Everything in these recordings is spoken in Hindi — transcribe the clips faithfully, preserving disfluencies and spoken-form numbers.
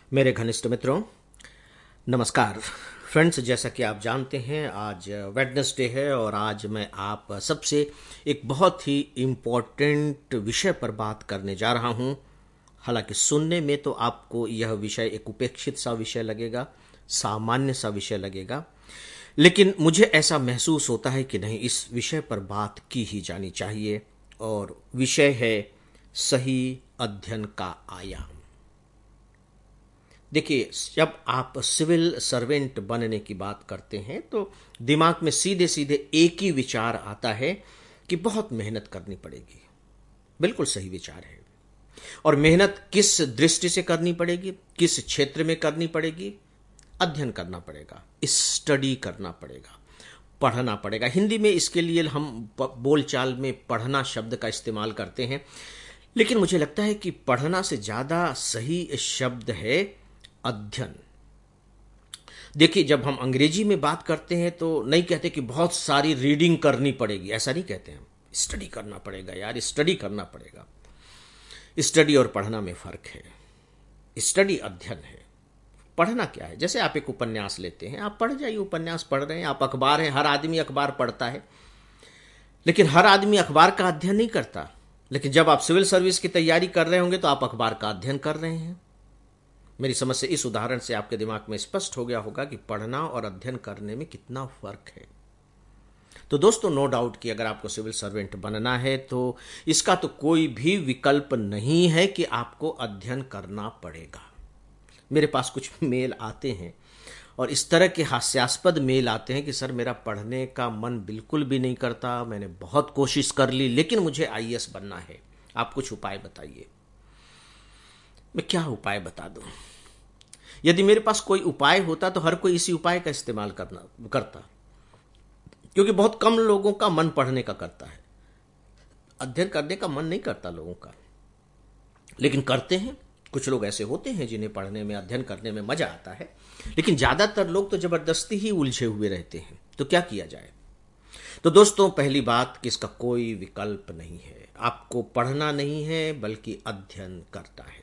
मेरे घनिष्ठ मित्रों, नमस्कार। फ्रेंड्स, जैसा कि आप जानते हैं आज वेडनेसडे है और आज मैं आप सबसे एक बहुत ही इम्पोर्टेंट विषय पर बात करने जा रहा हूं। हालांकि सुनने में तो आपको यह विषय एक उपेक्षित सा विषय लगेगा, सामान्य सा विषय लगेगा, लेकिन मुझे ऐसा महसूस होता है कि नहीं, इस विषय पर बात की ही जानी चाहिए। और विषय है सही अध्ययन का आयाम। देखिए, जब आप सिविल सर्वेंट बनने की बात करते हैं तो दिमाग में सीधे सीधे एक ही विचार आता है कि बहुत मेहनत करनी पड़ेगी। बिल्कुल सही विचार है। और मेहनत किस दृष्टि से करनी पड़ेगी, किस क्षेत्र में करनी पड़ेगी? अध्ययन करना पड़ेगा, स्टडी करना पड़ेगा, पढ़ना पड़ेगा। हिंदी में इसके लिए हम बोलचाल में पढ़ना शब्द का इस्तेमाल करते हैं, लेकिन मुझे लगता है कि पढ़ना से ज्यादा सही शब्द है अध्ययन। देखिए, जब हम अंग्रेजी में बात करते हैं तो नहीं कहते कि बहुत सारी रीडिंग करनी पड़ेगी, ऐसा नहीं कहते हैं। स्टडी करना पड़ेगा यार, स्टडी करना पड़ेगा। स्टडी और पढ़ना में फर्क है। स्टडी अध्ययन है, पढ़ना क्या है? जैसे आप एक उपन्यास लेते हैं, आप पढ़ जाइए, उपन्यास पढ़ रहे हैं। आप अखबार हैं, हर आदमी अखबार पढ़ता है, लेकिन हर आदमी अखबार का अध्ययन नहीं करता। लेकिन जब आप सिविल सर्विस की तैयारी कर रहे होंगे तो आप अखबार का अध्ययन कर रहे हैं। मेरी समझ से इस उदाहरण से आपके दिमाग में स्पष्ट हो गया होगा कि पढ़ना और अध्ययन करने में कितना फर्क है। तो दोस्तों, नो डाउट कि अगर आपको सिविल सर्वेंट बनना है तो इसका तो कोई भी विकल्प नहीं है कि आपको अध्ययन करना पड़ेगा। मेरे पास कुछ मेल आते हैं और इस तरह के हास्यास्पद मेल आते हैं कि सर, मेरा पढ़ने का मन बिल्कुल भी नहीं करता, मैंने बहुत कोशिश कर ली, लेकिन मुझे आई ए एस बनना है, आप कुछ उपाय बताइए। मैं क्या उपाय बता दूं? यदि मेरे पास कोई उपाय होता तो हर कोई इसी उपाय का इस्तेमाल करना करता, क्योंकि बहुत कम लोगों का मन पढ़ने का करता है, अध्ययन करने का मन नहीं करता लोगों का, लेकिन करते हैं। कुछ लोग ऐसे होते हैं जिन्हें पढ़ने में, अध्ययन करने में मजा आता है, लेकिन ज्यादातर लोग तो जबरदस्ती ही उलझे हुए रहते हैं। तो क्या किया जाए? तो दोस्तों, पहली बात कि इसका कोई विकल्प नहीं है। आपको पढ़ना नहीं है बल्कि अध्ययन करना है।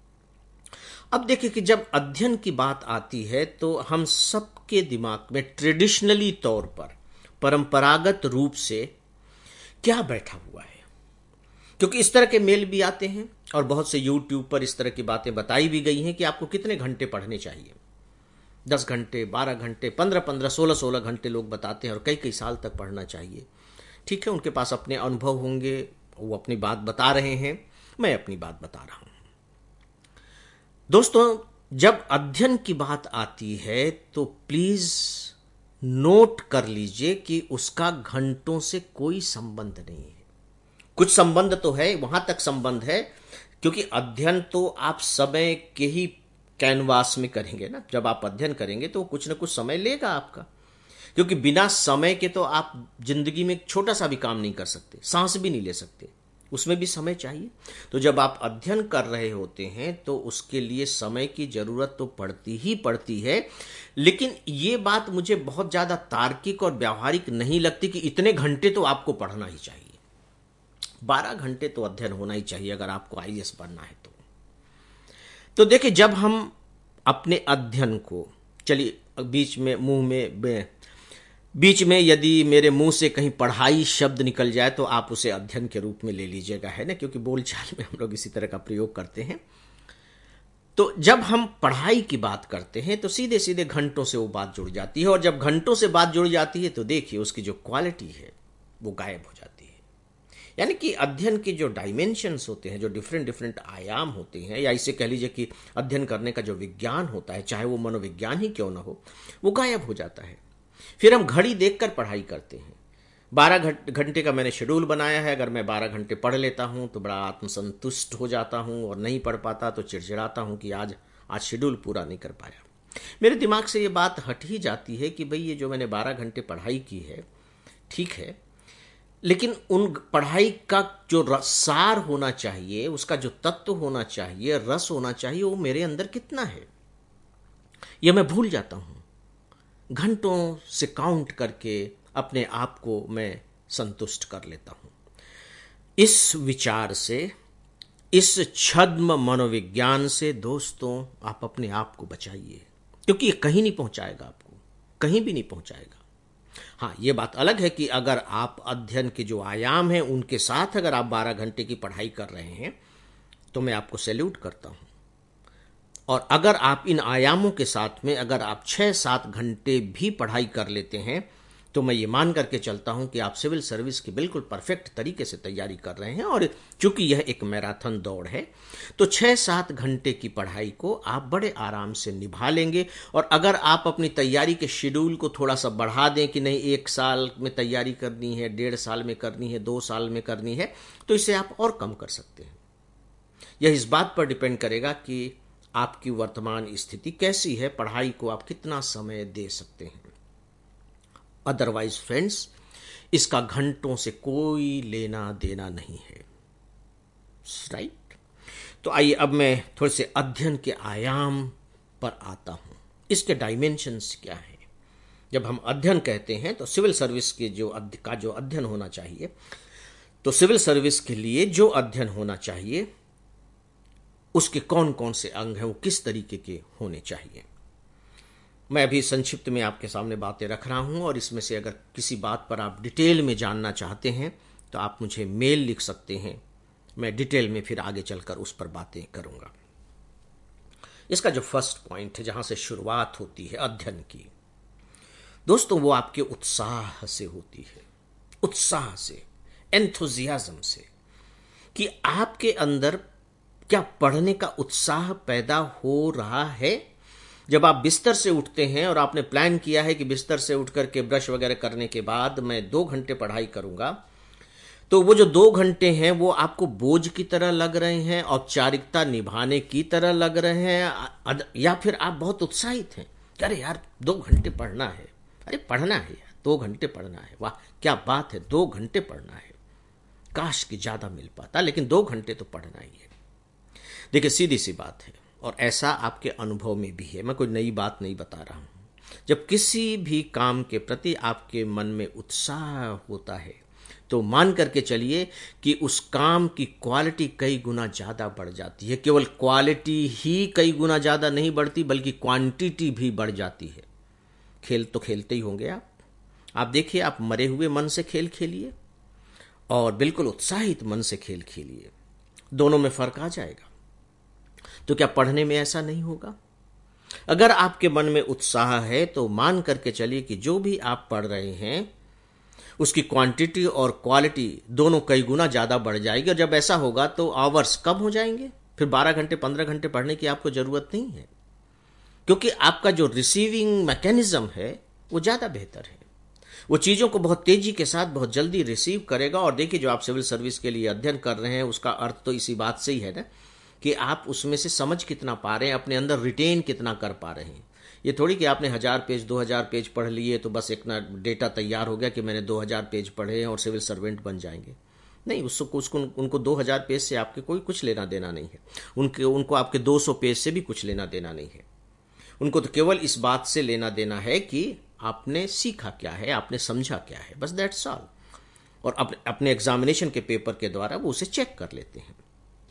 अब देखिए कि जब अध्ययन की बात आती है तो हम सबके दिमाग में ट्रेडिशनली तौर पर, परंपरागत रूप से क्या बैठा हुआ है? क्योंकि इस तरह के मेल भी आते हैं और बहुत से यूट्यूब पर इस तरह की बातें बताई भी गई हैं कि आपको कितने घंटे पढ़ने चाहिए। दस घंटे, बारह घंटे, पंद्रह पंद्रह, सोलह सोलह घंटे लोग बताते हैं और कई कई साल तक पढ़ना चाहिए। ठीक है, उनके पास अपने अनुभव होंगे, वो अपनी बात बता रहे हैं, मैं अपनी बात बता रहा हूं। दोस्तों, जब अध्ययन की बात आती है तो प्लीज नोट कर लीजिए कि उसका घंटों से कोई संबंध नहीं है। कुछ संबंध तो है, वहां तक संबंध है, क्योंकि अध्ययन तो आप समय के ही कैनवास में करेंगे ना। जब आप अध्ययन करेंगे तो कुछ ना कुछ समय लेगा आपका, क्योंकि बिना समय के तो आप जिंदगी में एक छोटा सा भी काम नहीं कर सकते, सांस भी नहीं ले सकते, उसमें भी समय चाहिए। तो जब आप अध्ययन कर रहे होते हैं तो उसके लिए समय की जरूरत तो पड़ती ही पड़ती है। लेकिन ये बात मुझे बहुत ज्यादा तार्किक और व्यावहारिक नहीं लगती कि इतने घंटे तो आपको पढ़ना ही चाहिए। बारह घंटे तो अध्ययन होना ही चाहिए अगर आपको आई ए एस बनना है तो। तो देखिए, जब हम अपने अध्ययन को, चलिए बीच में मुंह में बीच में यदि मेरे मुंह से कहीं पढ़ाई शब्द निकल जाए तो आप उसे अध्ययन के रूप में ले लीजिएगा, है ना, क्योंकि बोलचाल में हम लोग इसी तरह का प्रयोग करते हैं। तो जब हम पढ़ाई की बात करते हैं तो सीधे सीधे घंटों से वो बात जुड़ जाती है, और जब घंटों से बात जुड़ जाती है तो देखिए उसकी जो क्वालिटी है वो गायब हो जाती है। यानी कि अध्ययन के जो डायमेंशंस होते हैं, जो डिफरेंट डिफरेंट आयाम होते हैं, या इसे कह लीजिए कि अध्ययन करने का जो विज्ञान होता है, चाहे वो मनोविज्ञान ही क्यों ना हो, वो गायब हो जाता है। फिर हम घड़ी देखकर पढ़ाई करते हैं। बारह घंटे का मैंने शेड्यूल बनाया है, अगर मैं बारह घंटे पढ़ लेता हूं तो बड़ा आत्मसंतुष्ट हो जाता हूं, और नहीं पढ़ पाता तो चिड़चिड़ाता हूं कि आज आज शेड्यूल पूरा नहीं कर पाया। मेरे दिमाग से ये बात हट ही जाती है कि भाई, ये जो मैंने बारह घंटे पढ़ाई की है ठीक है, लेकिन उन पढ़ाई का जो सार होना चाहिए, उसका जो तत्व होना चाहिए, रस होना चाहिए, वो मेरे अंदर कितना है, यह मैं भूल जाता हूं। घंटों से काउंट करके अपने आप को मैं संतुष्ट कर लेता हूं। इस विचार से इस छद्म मनोविज्ञान से दोस्तों आप अपने आप को बचाइए, क्योंकि ये कहीं नहीं पहुंचाएगा, आपको कहीं भी नहीं पहुंचाएगा। हाँ, ये बात अलग है कि अगर आप अध्ययन के जो आयाम हैं उनके साथ अगर आप बारह घंटे की पढ़ाई कर रहे हैं तो मैं आपको सैल्यूट करता हूं। और अगर आप इन आयामों के साथ में अगर आप छह सात घंटे भी पढ़ाई कर लेते हैं तो मैं ये मान करके चलता हूं कि आप सिविल सर्विस की बिल्कुल परफेक्ट तरीके से तैयारी कर रहे हैं। और चूंकि यह एक मैराथन दौड़ है तो छह सात घंटे की पढ़ाई को आप बड़े आराम से निभा लेंगे। और अगर आप अपनी तैयारी के शेड्यूल को थोड़ा सा बढ़ा दें कि नहीं एक साल में तैयारी करनी है, डेढ़ साल में करनी है, दो साल में करनी है, तो इसे आप और कम कर सकते हैं। यह इस बात पर डिपेंड करेगा कि आपकी वर्तमान स्थिति कैसी है, पढ़ाई को आप कितना समय दे सकते हैं। अदरवाइज फ्रेंड्स, इसका घंटों से कोई लेना देना नहीं है, राइट। तो आइए अब मैं थोड़े से अध्ययन के आयाम पर आता हूं। इसके डायमेंशंस क्या हैं? जब हम अध्ययन कहते हैं तो सिविल सर्विस के जो का जो अध्ययन होना चाहिए, तो सिविल सर्विस के लिए जो अध्ययन होना चाहिए उसके कौन कौन से अंग हैं, वो किस तरीके के होने चाहिए। मैं अभी संक्षिप्त में आपके सामने बातें रख रहा हूं और इसमें से अगर किसी बात पर आप डिटेल में जानना चाहते हैं तो आप मुझे मेल लिख सकते हैं, मैं डिटेल में फिर आगे चलकर उस पर बातें करूंगा। इसका जो फर्स्ट पॉइंट है, जहां से शुरुआत होती है अध्ययन की, दोस्तों वो आपके उत्साह से होती है, उत्साह से, एंथुजियाज्म से, कि आपके अंदर क्या पढ़ने का उत्साह पैदा हो रहा है। जब आप बिस्तर से उठते हैं और आपने प्लान किया है कि बिस्तर से उठ करके ब्रश वगैरह करने के बाद मैं दो घंटे पढ़ाई करूंगा, तो वो जो दो घंटे हैं वो आपको बोझ की तरह लग रहे हैं, औपचारिकता निभाने की तरह लग रहे हैं, या फिर आप बहुत उत्साहित हैं, अरे यार दो घंटे पढ़ना है, अरे पढ़ना है यार, दो घंटे पढ़ना है, वाह क्या बात है, दो घंटे पढ़ना है, काश कि ज्यादा मिल पाता, लेकिन दो घंटे तो पढ़ना ही है। देखिए सीधी सी बात है, और ऐसा आपके अनुभव में भी है, मैं कोई नई बात नहीं बता रहा हूं। जब किसी भी काम के प्रति आपके मन में उत्साह होता है तो मान करके चलिए कि उस काम की क्वालिटी कई गुना ज्यादा बढ़ जाती है। केवल क्वालिटी ही कई गुना ज्यादा नहीं बढ़ती, बल्कि क्वांटिटी भी बढ़ जाती है। खेल तो खेलते ही होंगे आप आप देखिए, आप मरे हुए मन से खेल खेलिए और बिल्कुल उत्साहित मन से खेल खेलिए, दोनों में फर्क आ जाएगा। तो क्या पढ़ने में ऐसा नहीं होगा? अगर आपके मन में उत्साह है तो मान करके चलिए कि जो भी आप पढ़ रहे हैं उसकी क्वांटिटी और क्वालिटी दोनों कई गुना ज्यादा बढ़ जाएगी। और जब ऐसा होगा तो आवर्स कम हो जाएंगे, फिर बारह घंटे पंद्रह घंटे पढ़ने की आपको जरूरत नहीं है, क्योंकि आपका जो रिसीविंग मैकेनिज्म है वो ज्यादा बेहतर है, वो चीजों को बहुत तेजी के साथ बहुत जल्दी रिसीव करेगा। और देखिए, जो आप सिविल सर्विस के लिए अध्ययन कर रहे हैं उसका अर्थ तो इसी बात से ही है ना कि आप उसमें से समझ कितना पा रहे हैं, अपने अंदर रिटेन कितना कर पा रहे हैं। ये थोड़ी कि आपने हजार पेज दो हजार पेज पढ़ लिए तो बस एक ना डेटा तैयार हो गया कि मैंने दो हजार पेज पढ़े हैं और सिविल सर्वेंट बन जाएंगे। नहीं, उसको उसको उनको दो हजार पेज से आपके कोई कुछ लेना देना नहीं है, उनके उनको आपके दो सौ पेज से भी कुछ लेना देना नहीं है। उनको तो केवल इस बात से लेना देना है कि आपने सीखा क्या है, आपने समझा क्या है, बस दैट्स ऑल। और अपने अपने एग्जामिनेशन के पेपर के द्वारा वो उसे चेक कर लेते हैं।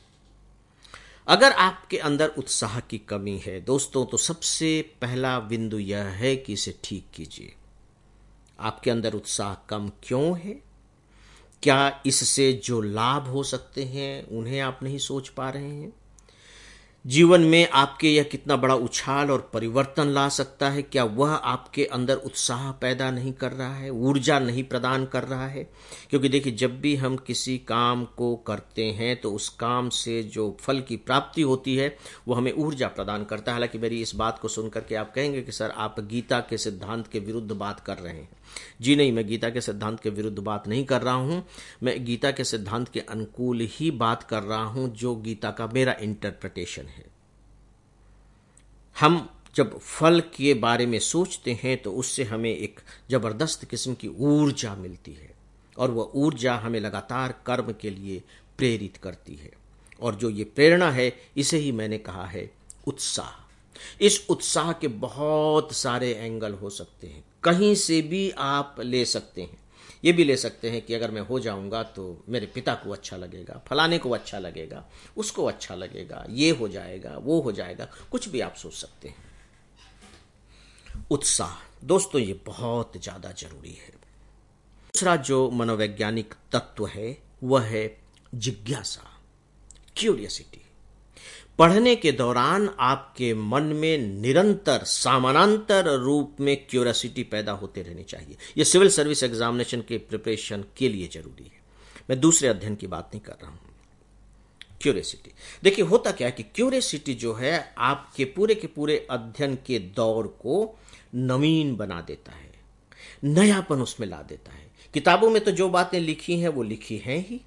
अगर आपके अंदर उत्साह की कमी है दोस्तों, तो सबसे पहला बिंदु यह है कि इसे ठीक कीजिए। आपके अंदर उत्साह कम क्यों है? क्या इससे जो लाभ हो सकते हैं उन्हें आप नहीं सोच पा रहे हैं? जीवन में आपके यह कितना बड़ा उछाल और परिवर्तन ला सकता है, क्या वह आपके अंदर उत्साह पैदा नहीं कर रहा है, ऊर्जा नहीं प्रदान कर रहा है? क्योंकि देखिए, जब भी हम किसी काम को करते हैं तो उस काम से जो फल की प्राप्ति होती है वो हमें ऊर्जा प्रदान करता है। हालांकि मेरी इस बात को सुनकर के आप कहेंगे कि सर आप गीता के सिद्धांत के विरुद्ध बात कर रहे हैं। जी नहीं, मैं गीता के सिद्धांत के विरुद्ध बात नहीं कर रहा हूं, मैं गीता के सिद्धांत के अनुकूल ही बात कर रहा हूं, जो गीता का मेरा इंटरप्रिटेशन है। हम जब फल के बारे में सोचते हैं तो उससे हमें एक जबरदस्त किस्म की ऊर्जा मिलती है, और वह ऊर्जा हमें लगातार कर्म के लिए प्रेरित करती है। और जो ये प्रेरणा है, इसे ही मैंने कहा है उत्साह। इस उत्साह के बहुत सारे एंगल हो सकते हैं, कहीं से भी आप ले सकते हैं। ये भी ले सकते हैं कि अगर मैं हो जाऊंगा तो मेरे पिता को अच्छा लगेगा, फलाने को अच्छा लगेगा, उसको अच्छा लगेगा, ये हो जाएगा, वो हो जाएगा, कुछ भी आप सोच सकते हैं। उत्साह दोस्तों ये बहुत ज्यादा जरूरी है। दूसरा जो मनोवैज्ञानिक तत्व है वह है जिज्ञासा, क्यूरियसिटी। पढ़ने के दौरान आपके मन में निरंतर समानांतर रूप में क्यूरियसिटी पैदा होते रहनी चाहिए। यह सिविल सर्विस एग्जामिनेशन के प्रिपरेशन के लिए जरूरी है। मैं दूसरे अध्ययन की बात नहीं कर रहा हूं। क्यूरियसिटी देखिए होता क्या है कि क्यूरियसिटी जो है आपके पूरे के पूरे अध्ययन के दौर को नवीन बना देता है, नयापन उसमें ला देता है। किताबों में तो जो बातें लिखी हैं वो लिखी हैं ही,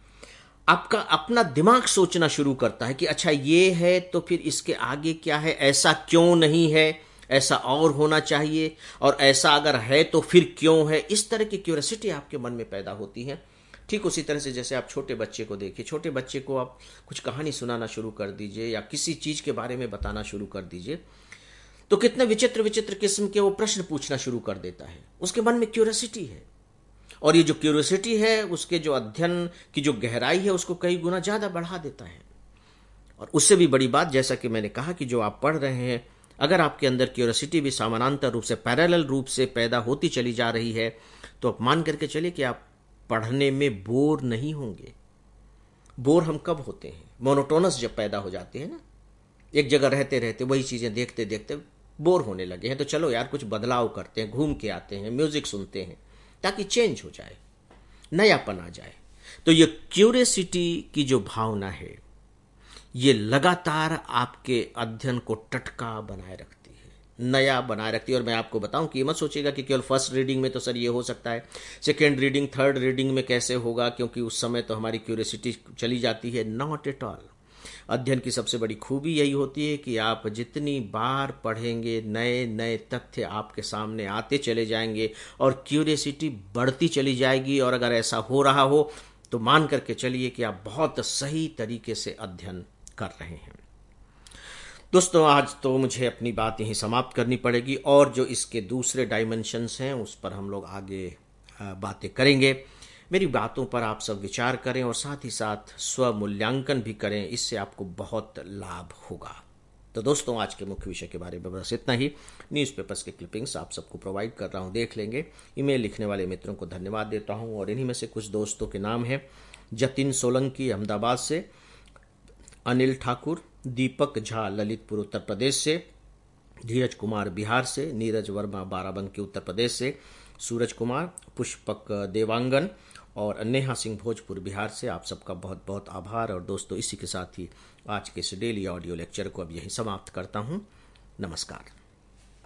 आपका अपना दिमाग सोचना शुरू करता है कि अच्छा ये है तो फिर इसके आगे क्या है, ऐसा क्यों नहीं है, ऐसा और होना चाहिए, और ऐसा अगर है तो फिर क्यों है। इस तरह की क्यूरियोसिटी आपके मन में पैदा होती है। ठीक उसी तरह से जैसे आप छोटे बच्चे को देखिए, छोटे बच्चे को आप कुछ कहानी सुनाना शुरू कर दीजिए या किसी चीज के बारे में बताना शुरू कर दीजिए तो कितने विचित्र विचित्र किस्म के वो प्रश्न पूछना शुरू कर देता है। उसके मन में क्यूरियोसिटी है, और ये जो क्यूरियोसिटी है उसके जो अध्ययन की जो गहराई है उसको कई गुना ज्यादा बढ़ा देता है। और उससे भी बड़ी बात, जैसा कि मैंने कहा कि जो आप पढ़ रहे हैं, अगर आपके अंदर क्यूरियोसिटी भी समानांतर रूप से पैरेलल रूप से पैदा होती चली जा रही है तो आप मान करके चलिए कि आप पढ़ने में बोर नहीं होंगे। बोर हम कब होते हैं? मोनोटोनस जब पैदा हो जाते हैं ना, एक जगह रहते रहते वही चीजें देखते देखते बोर होने लगे हैं, तो चलो यार कुछ बदलाव करते हैं, घूम के आते हैं, म्यूजिक सुनते हैं ताकि चेंज हो जाए, नयापन आ जाए। तो ये क्यूरियोसिटी की जो भावना है ये लगातार आपके अध्ययन को टटका बनाए रखती है, नया बनाए रखती है। और मैं आपको बताऊं कि ये मत सोचिएगा कि केवल फर्स्ट रीडिंग में तो सर ये हो सकता है, सेकेंड रीडिंग थर्ड रीडिंग में कैसे होगा, क्योंकि उस समय तो हमारी क्यूरियोसिटी चली जाती है। Not at all. अध्ययन की सबसे बड़ी खूबी यही होती है कि आप जितनी बार पढ़ेंगे नए नए तथ्य आपके सामने आते चले जाएंगे और क्यूरियोसिटी बढ़ती चली जाएगी। और अगर ऐसा हो रहा हो तो मान करके चलिए कि आप बहुत सही तरीके से अध्ययन कर रहे हैं। दोस्तों आज तो मुझे अपनी बात यहीं समाप्त करनी पड़ेगी, और जो इसके दूसरे डायमेंशंस हैं उस पर हम लोग आगे बातें करेंगे। मेरी बातों पर आप सब विचार करें और साथ ही साथ स्व मूल्यांकन भी करें, इससे आपको बहुत लाभ होगा। तो दोस्तों आज के मुख्य विषय के बारे में बस इतना ही। न्यूज़पेपर्स के क्लिपिंग्स आप सबको प्रोवाइड कर रहा हूं, देख लेंगे। ईमेल लिखने वाले मित्रों को धन्यवाद देता हूं, और इन्हीं में से कुछ दोस्तों के नाम हैं: जतिन सोलंकी अहमदाबाद से, अनिल ठाकुर, दीपक झा ललितपुर उत्तर प्रदेश से, धीरज कुमार बिहार से, नीरज वर्मा बाराबंकी उत्तर प्रदेश से, सूरज कुमार, पुष्पक देवांगन और नेहा सिंह भोजपुर बिहार से। आप सबका बहुत बहुत आभार। और दोस्तों इसी के साथ ही आज के इस डेली ऑडियो लेक्चर को अब यहीं समाप्त करता हूं। नमस्कार।